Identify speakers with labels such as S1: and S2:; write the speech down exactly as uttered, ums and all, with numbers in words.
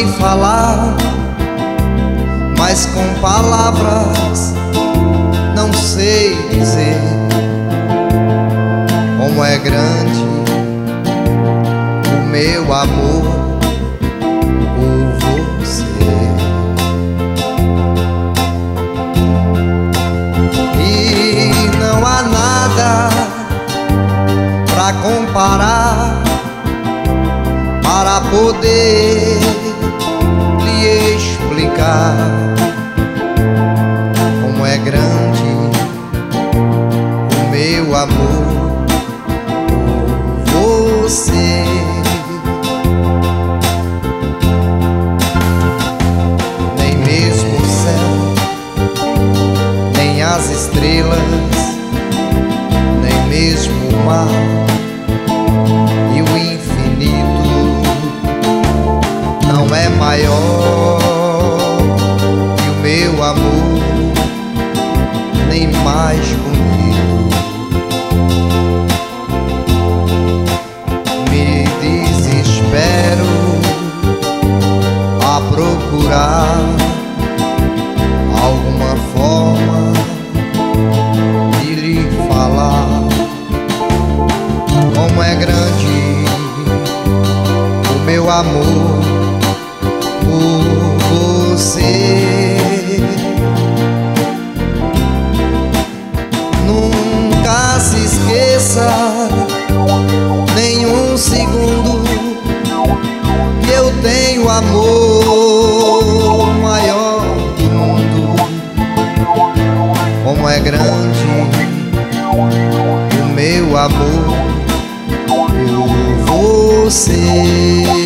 S1: lhe falar, mas com palavras não sei dizer como é grande o meu amor por você. E não há nada pra comparar, para poder lhe explicar como é grande o meu amor por você. Nem mesmo o céu, nem as estrelas, nem mesmo o mar e o infinito não é maior que o meu amor, nem mais bonito. Me desespero a procurar alguma forma de lhe falar como é grande o meu amor por você. Nunca se esqueça, nem um segundo, que eu tenho amor maior do mundo. Como é grande o meu amor por você.